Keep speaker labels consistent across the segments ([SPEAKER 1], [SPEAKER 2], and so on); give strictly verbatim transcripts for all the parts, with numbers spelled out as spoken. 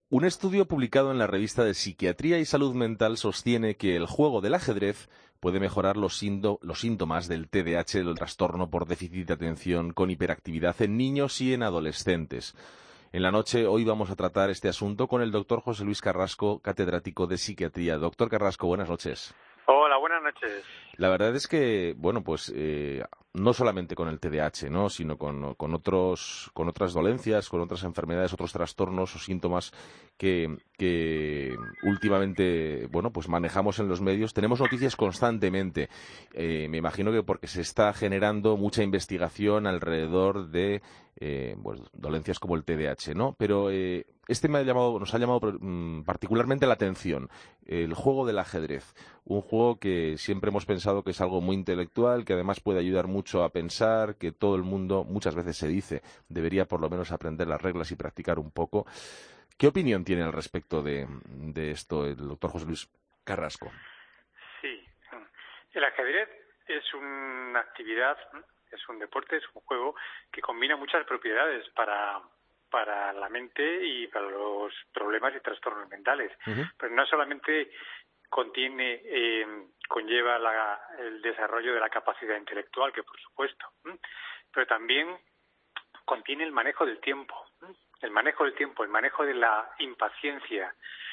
[SPEAKER 1] Un estudio publicado en la revista de Psiquiatría y Salud Mental sostiene que el juego del ajedrez puede mejorar los, síndo- los síntomas del T D A H, del trastorno por déficit de atención con hiperactividad en niños y en adolescentes. En la noche, hoy vamos a tratar este asunto con el doctor José Luis Carrasco, catedrático de Psiquiatría. Doctor Carrasco, buenas noches.
[SPEAKER 2] Hola, buenas noches.
[SPEAKER 1] La verdad es que, bueno, pues eh, no solamente con el T D A H, ¿no?, sino con, con otros, con otras dolencias, con otras enfermedades, otros trastornos o síntomas que, que últimamente, bueno, pues manejamos en los medios. Tenemos noticias constantemente. Eh, me imagino que porque se está generando mucha investigación alrededor de eh, pues, dolencias como el T D A H, ¿no? Pero eh, este me ha llamado, nos ha llamado mm, particularmente la atención, el juego del ajedrez. Un juego que siempre hemos pensado que es algo muy intelectual, que además puede ayudar mucho a pensar, que todo el mundo, muchas veces se dice, debería por lo menos aprender las reglas y practicar un poco. ¿Qué opinión tiene al respecto de, de esto el doctor José Luis Carrasco?
[SPEAKER 2] Sí, el ajedrez es una actividad, es un deporte, es un juego que combina muchas propiedades para, para la mente y para los problemas y trastornos mentales.
[SPEAKER 1] Uh-huh.
[SPEAKER 2] Pero no solamente contiene, eh, conlleva la, el desarrollo de la capacidad intelectual, que por supuesto, ¿eh? pero también contiene el manejo del tiempo, ¿eh? el manejo del tiempo, el manejo de la impaciencia,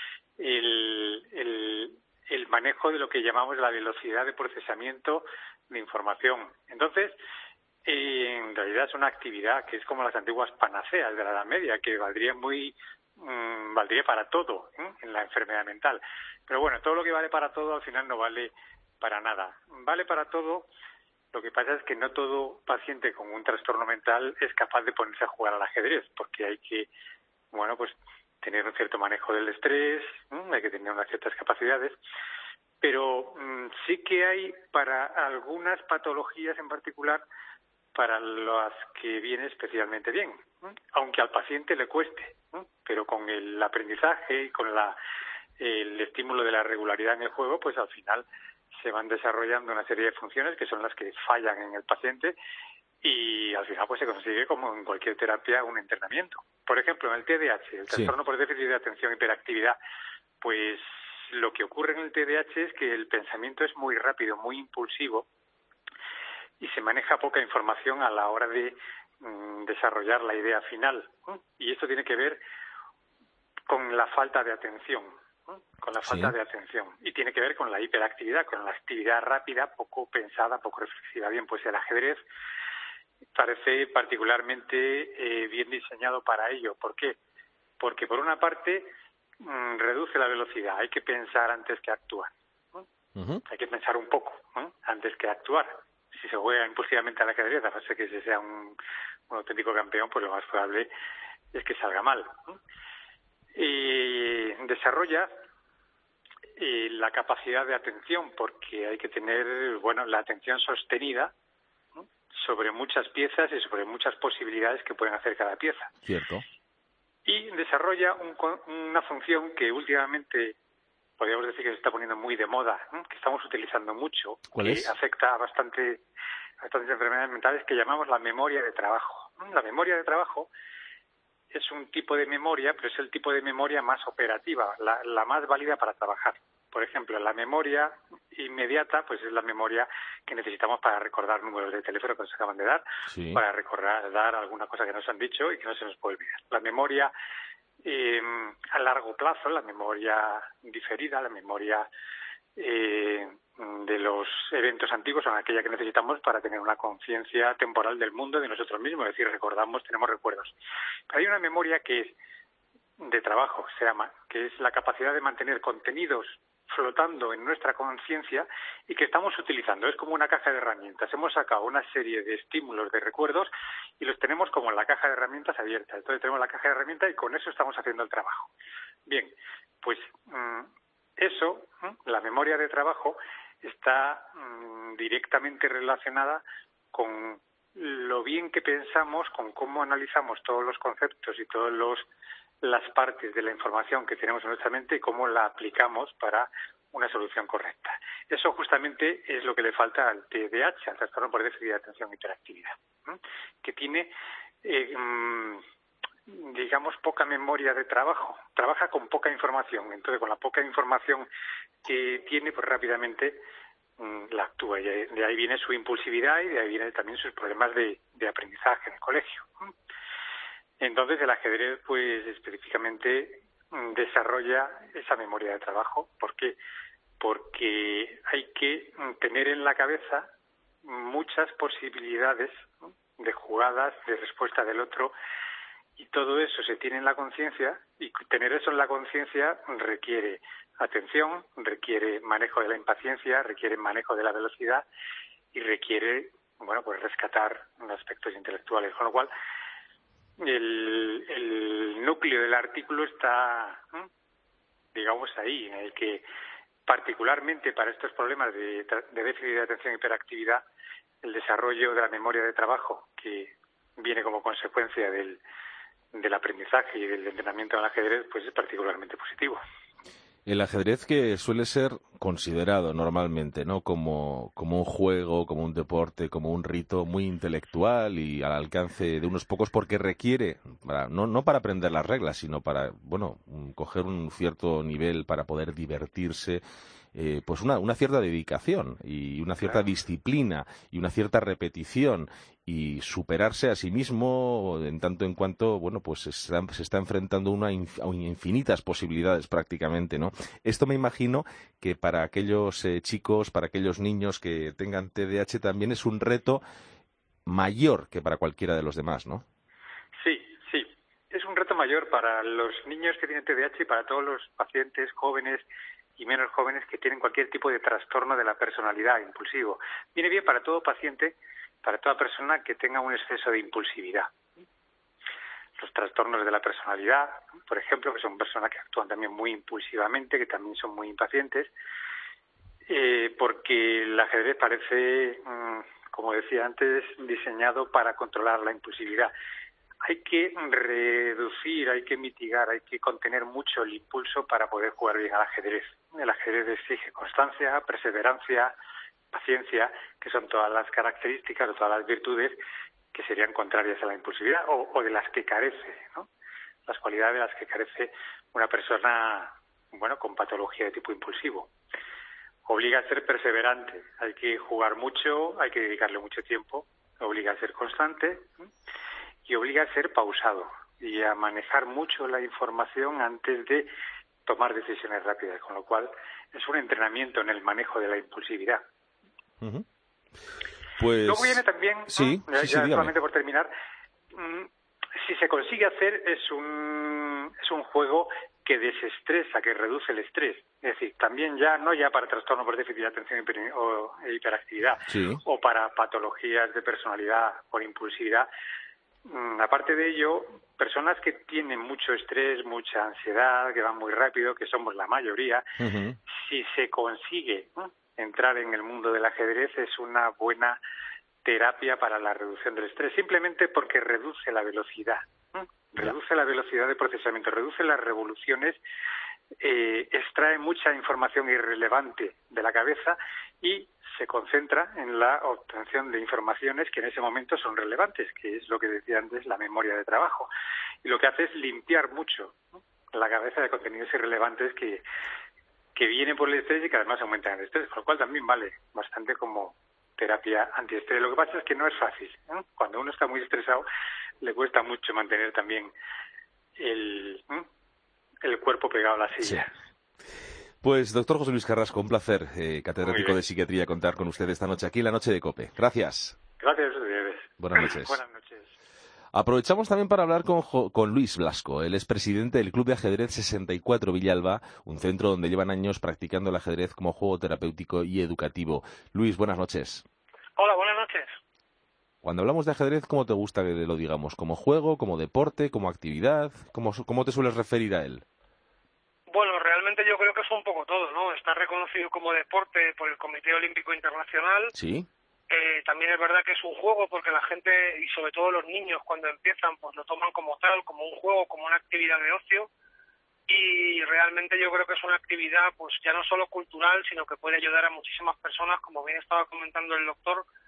[SPEAKER 2] el, el, el manejo de lo que llamamos la velocidad de procesamiento de información. Entonces, eh, en realidad es una actividad que es como las antiguas panaceas de la Edad Media, que valdría muy mmm, valdría para todo, ¿eh? en la enfermedad mental. Pero bueno, todo lo que vale para todo al final no vale para nada. Vale para todo. Lo que pasa es que no todo paciente con un trastorno mental es capaz de ponerse a jugar al ajedrez, porque hay que, bueno, pues tener un cierto manejo del estrés, ¿eh? hay que tener unas ciertas capacidades, pero mmm, sí que hay para algunas patologías en particular para las que viene especialmente bien, ¿eh? aunque al paciente le cueste, ¿eh? pero con el aprendizaje y con la, el estímulo de la regularidad en el juego, pues al final se van desarrollando una serie de funciones que son las que fallan en el paciente y al final pues se consigue, como en cualquier terapia, un entrenamiento. Por ejemplo, en el T D A H, el trastorno
[SPEAKER 1] Sí.
[SPEAKER 2] por déficit de atención y hiperactividad, pues lo que ocurre en el T D A H es que el pensamiento es muy rápido, muy impulsivo y se maneja poca información a la hora de mm, desarrollar la idea final, ¿eh? Y esto tiene que ver con la falta de atención, ¿eh? con la falta
[SPEAKER 1] Sí.
[SPEAKER 2] de atención y tiene que ver con la hiperactividad, con la actividad rápida, poco pensada, poco reflexiva. Bien, pues el ajedrez parece particularmente eh, bien diseñado para ello. ¿Por qué? Porque por una parte mmm, reduce la velocidad, hay que pensar antes que actuar, ¿eh? Uh-huh. Hay que pensar un poco, ¿eh? antes que actuar. Si se juega impulsivamente al ajedrez, a base que se sea un, un auténtico campeón, pues lo más probable es que salga mal, ¿eh? Y desarrolla eh, la capacidad de atención, porque hay que tener, bueno, la atención sostenida, ¿eh? sobre muchas piezas y sobre muchas posibilidades que pueden hacer cada pieza.
[SPEAKER 1] Cierto.
[SPEAKER 2] Y desarrolla un, una función que últimamente podríamos decir que se está poniendo muy de moda, ¿eh? que estamos utilizando mucho,
[SPEAKER 1] ¿Cuál
[SPEAKER 2] que
[SPEAKER 1] es?
[SPEAKER 2] afecta a bastante a bastantes enfermedades mentales, que llamamos la memoria de trabajo. La memoria de trabajo es un tipo de memoria, pero es el tipo de memoria más operativa, la, la más válida para trabajar. Por ejemplo, la memoria inmediata, pues es la memoria que necesitamos para recordar números de teléfono que nos acaban de dar,
[SPEAKER 1] Sí.
[SPEAKER 2] para recordar alguna cosa que nos han dicho y que no se nos puede olvidar. La memoria eh, a largo plazo, la memoria diferida, la memoria eh, de los eventos antiguos son aquella que necesitamos para tener una conciencia temporal del mundo, de nosotros mismos, es decir, recordamos, tenemos recuerdos. Pero hay una memoria que es de trabajo, se llama, que es la capacidad de mantener contenidos flotando en nuestra conciencia y que estamos utilizando. Es como una caja de herramientas. Hemos sacado una serie de estímulos, de recuerdos, y los tenemos como en la caja de herramientas abierta. Entonces tenemos la caja de herramientas y con eso estamos haciendo el trabajo. Bien, pues mmm, eso, ¿eh? la memoria de trabajo, está mmm, directamente relacionada con lo bien que pensamos, con cómo analizamos todos los conceptos y todos los las partes de la información que tenemos en nuestra mente y cómo la aplicamos para una solución correcta. Eso justamente es lo que le falta al T D A H, al trastorno por déficit de atención e hiperactividad, ¿eh? que tiene eh, digamos, poca memoria de trabajo, trabaja con poca información, entonces con la poca información que tiene, pues rápidamente mmm, la actúa, y de ahí viene su impulsividad y de ahí vienen también sus problemas de, de aprendizaje en el colegio. Entonces el ajedrez, pues específicamente desarrolla esa memoria de trabajo. ¿Por qué? Porque hay que tener en la cabeza muchas posibilidades, ¿no?, de jugadas, de respuesta del otro, y todo eso se tiene en la conciencia, y tener eso en la conciencia requiere atención, requiere manejo de la impaciencia, requiere manejo de la velocidad y requiere, bueno, pues rescatar aspectos intelectuales, con lo cual el, el núcleo del artículo está, ¿eh?, digamos, ahí, en el que particularmente para estos problemas de, de déficit de atención y hiperactividad, el desarrollo de la memoria de trabajo, que viene como consecuencia del, del aprendizaje y del entrenamiento en el ajedrez, pues es particularmente positivo.
[SPEAKER 1] El ajedrez, que suele ser considerado normalmente, ¿no?, como, como un juego, como un deporte, como un rito muy intelectual y al alcance de unos pocos, porque requiere, para, no, no para aprender las reglas, sino para, bueno, coger un cierto nivel para poder divertirse, eh, pues una, una cierta dedicación y una cierta
[SPEAKER 2] Claro.
[SPEAKER 1] disciplina y una cierta repetición y superarse a sí mismo en tanto en cuanto, bueno, pues se está, se está enfrentando una inf, a infinitas posibilidades prácticamente, ¿no? Esto me imagino que para aquellos eh, chicos, para aquellos niños que tengan T D A H también es un reto mayor que para cualquiera de los demás, ¿no?
[SPEAKER 2] Sí, sí. Es un reto mayor para los niños que tienen T D A H y para todos los pacientes jóvenes y menos jóvenes que tienen cualquier tipo de trastorno de la personalidad impulsivo. Viene bien para todo paciente, para toda persona que tenga un exceso de impulsividad. Los trastornos de la personalidad, por ejemplo, que son personas que actúan también muy impulsivamente, que también son muy impacientes, eh, porque el ajedrez parece, mmm, como decía antes, diseñado para controlar la impulsividad. Hay que reducir, hay que mitigar, hay que contener mucho el impulso para poder jugar bien al ajedrez. El ajedrez exige constancia, perseverancia, paciencia, que son todas las características o todas las virtudes que serían contrarias a la impulsividad o, o de las que carece, ¿no? Las cualidades de las que carece una persona, bueno, con patología de tipo impulsivo. Obliga a ser perseverante, hay que jugar mucho, hay que dedicarle mucho tiempo, obliga a ser constante y obliga a ser pausado y a manejar mucho la información antes de tomar decisiones rápidas, con lo cual es un entrenamiento en el manejo de la impulsividad.
[SPEAKER 1] Uh-huh. Pues...
[SPEAKER 2] Luego viene también,
[SPEAKER 1] sí,
[SPEAKER 2] ya,
[SPEAKER 1] sí, sí,
[SPEAKER 2] ya
[SPEAKER 1] dígame.
[SPEAKER 2] solamente por terminar, si se consigue hacer es un, es un juego que desestresa, que reduce el estrés. Es decir, también ya, no ya para trastorno por déficit de atención hiper, o hiperactividad,
[SPEAKER 1] sí,
[SPEAKER 2] o para patologías de personalidad por impulsividad. Mm, aparte de ello, personas que tienen mucho estrés, mucha ansiedad, que van muy rápido, que somos la mayoría,
[SPEAKER 1] uh-huh,
[SPEAKER 2] si se consigue ¿no? entrar en el mundo del ajedrez es una buena terapia para la reducción del estrés, simplemente porque reduce la velocidad, ¿eh? reduce
[SPEAKER 1] ya.
[SPEAKER 2] la velocidad de procesamiento, reduce las revoluciones, eh, extrae mucha información irrelevante de la cabeza y se concentra en la obtención de informaciones que en ese momento son relevantes, que es lo que decía antes, la memoria de trabajo. Y lo que hace es limpiar mucho, ¿no?, la cabeza de contenidos irrelevantes que, que vienen por el estrés y que además aumentan el estrés, con lo cual también vale bastante como terapia antiestrés. Lo que pasa es que no es fácil, ¿eh? Cuando uno está muy estresado le cuesta mucho mantener también el, ¿eh? el cuerpo pegado a la silla.
[SPEAKER 1] Sí. Pues, doctor José Luis Carrasco, un placer, eh, catedrático de
[SPEAKER 2] bien.
[SPEAKER 1] psiquiatría, contar con usted esta noche aquí en la Noche de COPE. Gracias.
[SPEAKER 2] Gracias a ustedes.
[SPEAKER 1] Buenas noches.
[SPEAKER 2] Buenas noches.
[SPEAKER 1] Aprovechamos también para hablar con, con Luis Blasco. Él es presidente del Club de Ajedrez sesenta y cuatro Villalba, un centro donde llevan años practicando el ajedrez como juego terapéutico y educativo. Luis, buenas noches.
[SPEAKER 3] Hola, buenas noches.
[SPEAKER 1] Cuando hablamos de ajedrez, ¿cómo te gusta que lo digamos? ¿Como juego, como deporte, como actividad? ¿Cómo, cómo te sueles referir a él?
[SPEAKER 3] Bueno, realmente yo creo que es un poco todo, ¿no? Está reconocido como deporte por el Comité Olímpico Internacional.
[SPEAKER 1] Sí.
[SPEAKER 3] Eh, también es verdad que es un juego porque la gente, y sobre todo los niños, cuando empiezan, pues lo toman como tal, como un juego, como una actividad de ocio. Y realmente yo creo que es una actividad, pues ya no solo cultural, sino que puede ayudar a muchísimas personas, como bien estaba comentando el doctor,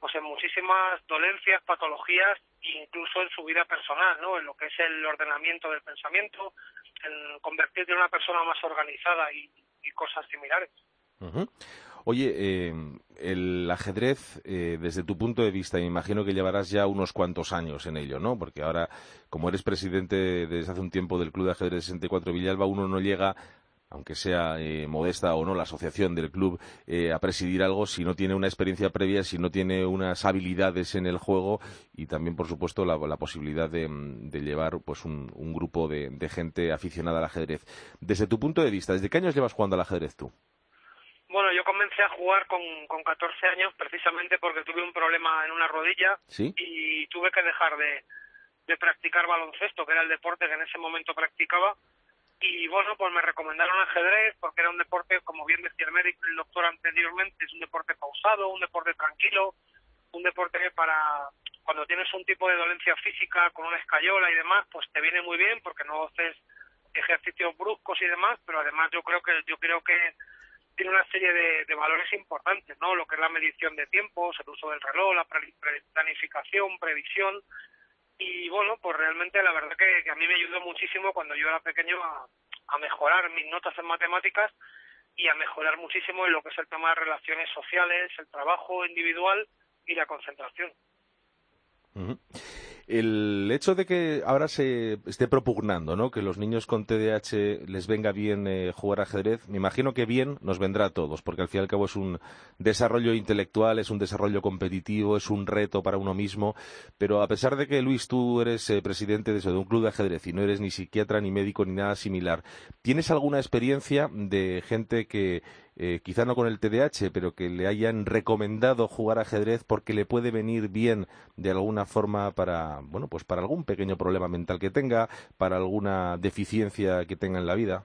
[SPEAKER 3] pues en muchísimas dolencias, patologías, incluso en su vida personal, ¿no? En lo que es el ordenamiento del pensamiento, en convertirte en una persona más organizada y, y cosas similares.
[SPEAKER 1] Uh-huh. Oye, eh, el ajedrez, eh, desde tu punto de vista, me imagino que llevarás ya unos cuantos años en ello, ¿no? Porque ahora, como eres presidente desde hace un tiempo del Club de Ajedrez sesenta y cuatro Villalba, uno no llega, aunque sea eh, modesta o no la asociación del club, eh, a presidir algo si no tiene una experiencia previa, si no tiene unas habilidades en el juego y también, por supuesto, la, la posibilidad de, de llevar pues un, un grupo de, de gente aficionada al ajedrez. Desde tu punto de vista, ¿desde qué años llevas jugando al ajedrez tú?
[SPEAKER 3] Bueno, yo comencé a jugar con, con catorce años precisamente porque tuve un problema en una rodilla.
[SPEAKER 1] ¿Sí?
[SPEAKER 3] Y tuve que dejar de, de practicar baloncesto, que era el deporte que en ese momento practicaba. Y bueno, pues me recomendaron ajedrez porque era un deporte, como bien decía el médico y el doctor anteriormente, es un deporte pausado, un deporte tranquilo, un deporte que para cuando tienes un tipo de dolencia física con una escayola y demás, pues te viene muy bien porque no haces ejercicios bruscos y demás, pero además yo creo que yo creo que tiene una serie de, de valores importantes, ¿no? Lo que es la medición de tiempos, el uso del reloj, la planificación, previsión. Y bueno, pues realmente la verdad que, que a mí me ayudó muchísimo cuando yo era pequeño a, a mejorar mis notas en matemáticas y a mejorar muchísimo en lo que es el tema de relaciones sociales, el trabajo individual y la concentración.
[SPEAKER 1] Uh-huh. El hecho de que ahora se esté propugnando, ¿no?, que los niños con T D A H les venga bien eh, jugar ajedrez, me imagino que bien nos vendrá a todos, porque al fin y al cabo es un desarrollo intelectual, es un desarrollo competitivo, es un reto para uno mismo, pero a pesar de que, Luis, tú eres eh, presidente de, eso, de un club de ajedrez y no eres ni psiquiatra, ni médico, ni nada similar, ¿tienes alguna experiencia de gente que Eh, quizá no con el T D A H, pero que le hayan recomendado jugar ajedrez porque le puede venir bien de alguna forma para, bueno, pues para algún pequeño problema mental que tenga, para alguna deficiencia que tenga en la vida?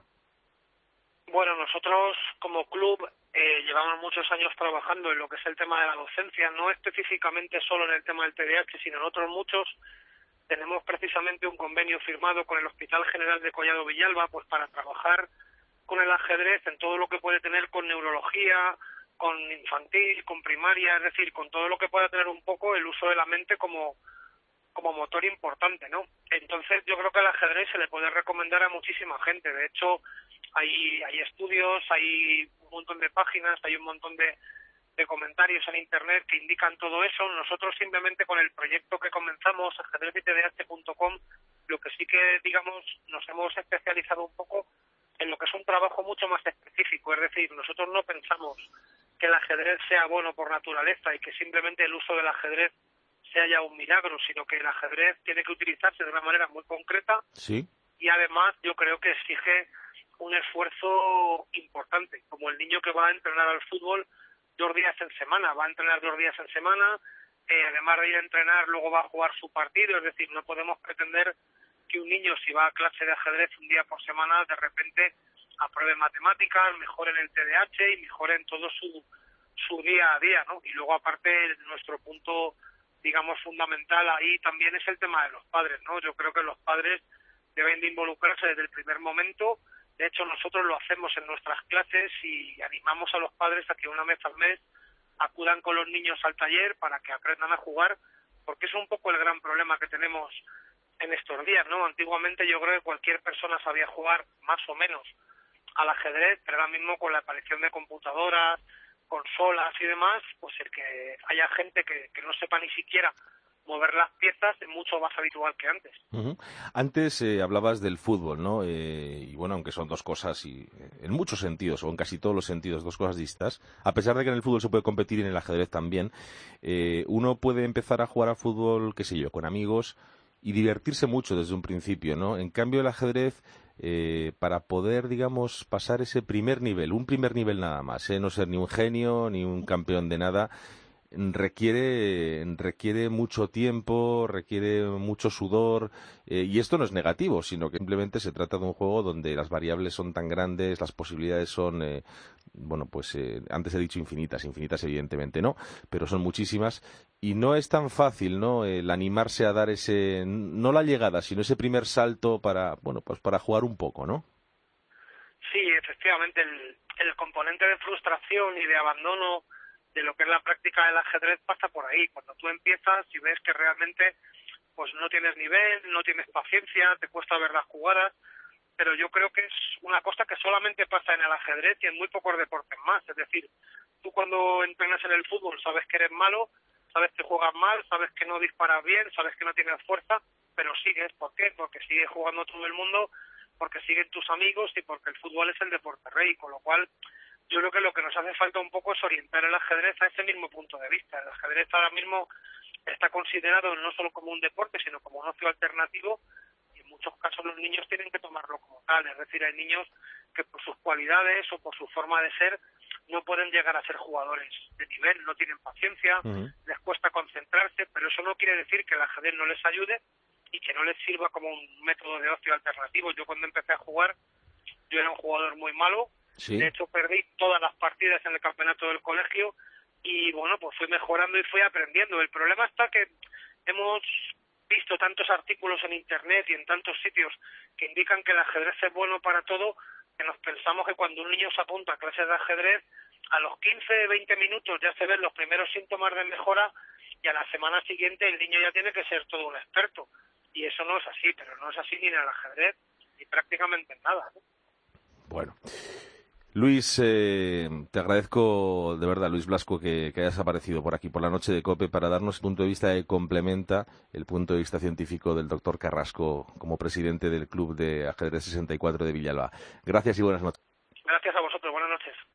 [SPEAKER 3] Bueno, nosotros como club eh, llevamos muchos años trabajando en lo que es el tema de la docencia, no específicamente solo en el tema del T D A H, sino en otros muchos. Tenemos precisamente un convenio firmado con el Hospital General de Collado Villalba, pues para trabajar con el ajedrez en todo lo que puede tener con neurología, con infantil, con primaria, es decir, con todo lo que pueda tener un poco el uso de la mente como, como motor importante, ¿no? Entonces yo creo que el ajedrez se le puede recomendar a muchísima gente. De hecho, hay, hay estudios, hay un montón de páginas, hay un montón de, de comentarios en internet que indican todo eso. Nosotros simplemente con el proyecto que comenzamos, ajedrez y t d h punto com, lo que sí que, digamos, nos hemos especializado un poco en lo que es un trabajo mucho más específico, es decir, nosotros no pensamos que el ajedrez sea bueno por naturaleza y que simplemente el uso del ajedrez sea ya un milagro, sino que el ajedrez tiene que utilizarse de una manera muy concreta.
[SPEAKER 1] Sí.
[SPEAKER 3] Y además yo creo que exige un esfuerzo importante, como el niño que va a entrenar al fútbol dos días en semana, va a entrenar dos días en semana, eh, además de ir a entrenar luego va a jugar su partido, es decir, no podemos pretender que un niño, si va a clase de ajedrez un día por semana, de repente apruebe matemáticas, mejore en el T D A H y mejore en todo su, su día a día, ¿no? Y luego, aparte, nuestro punto, digamos, fundamental ahí también es el tema de los padres, ¿no? Yo creo que los padres deben de involucrarse desde el primer momento. De hecho, nosotros lo hacemos en nuestras clases y animamos a los padres a que una vez al mes acudan con los niños al taller para que aprendan a jugar, porque es un poco el gran problema que tenemos en estos días, ¿no? Antiguamente yo creo que cualquier persona sabía jugar más o menos al ajedrez, pero ahora mismo con la aparición de computadoras, consolas y demás, pues el que haya gente que, que no sepa ni siquiera mover las piezas es mucho más habitual que antes.
[SPEAKER 1] Uh-huh. Antes eh, hablabas del fútbol, ¿no? Eh, y bueno, aunque son dos cosas, y eh, en muchos sentidos, o en casi todos los sentidos, dos cosas distintas, a pesar de que en el fútbol se puede competir y en el ajedrez también, eh, uno puede empezar a jugar a fútbol, qué sé yo, con amigos y divertirse mucho desde un principio, ¿no? En cambio, el ajedrez, eh, para poder, digamos, pasar ese primer nivel, un primer nivel nada más, ¿eh? No ser ni un genio, ni un campeón de nada, requiere requiere mucho tiempo, requiere mucho sudor, eh, y esto no es negativo, sino que simplemente se trata de un juego donde las variables son tan grandes, las posibilidades son, eh, bueno, pues eh, antes he dicho infinitas, infinitas evidentemente no, pero son muchísimas, y no es tan fácil, ¿no?, el animarse a dar ese, no la llegada, sino ese primer salto para, bueno, pues para jugar un poco, ¿no?
[SPEAKER 3] Sí, efectivamente, el, el componente de frustración y de abandono de lo que es la práctica del ajedrez pasa por ahí. Cuando tú empiezas y ves que realmente pues no tienes nivel, no tienes paciencia, te cuesta ver las jugadas, pero yo creo que es una cosa que solamente pasa en el ajedrez y en muy pocos deportes más. Es decir, tú cuando entrenas en el fútbol sabes que eres malo, sabes que juegas mal, sabes que no disparas bien, sabes que no tienes fuerza, pero sigues. ¿Por qué? Porque sigue jugando todo el mundo, porque siguen tus amigos y porque el fútbol es el deporte rey, con lo cual yo creo que lo que nos hace falta un poco es orientar el ajedrez a ese mismo punto de vista. El ajedrez ahora mismo está considerado no solo como un deporte, sino como un ocio alternativo, y en muchos casos los niños tienen que tomarlo como tal. Es decir, hay niños que por sus cualidades o por su forma de ser no pueden llegar a ser jugadores de nivel, no tienen paciencia, uh-huh. les cuesta concentrarse, pero eso no quiere decir que el ajedrez no les ayude y que no les sirva como un método de ocio alternativo. Yo cuando empecé a jugar, yo era un jugador muy malo, ¿sí? De hecho perdí todas las partidas en el campeonato del colegio y bueno, pues fui mejorando y fui aprendiendo. El problema está que hemos visto tantos artículos en internet y en tantos sitios que indican que el ajedrez es bueno para todo, que nos pensamos que cuando un niño se apunta a clases de ajedrez, a los quince, veinte minutos ya se ven los primeros síntomas de mejora y a la semana siguiente el niño ya tiene que ser todo un experto. Y eso no es así, pero no es así ni en el ajedrez, ni prácticamente en nada, ¿no?
[SPEAKER 1] Bueno. Luis, eh, te agradezco de verdad, Luis Blasco, que, que hayas aparecido por aquí, por la noche de COPE, para darnos el punto de vista que complementa el punto de vista científico del doctor Carrasco como presidente del Club de Ajedrez sesenta y cuatro de Villalba. Gracias y buenas noches.
[SPEAKER 3] Gracias a vosotros. Buenas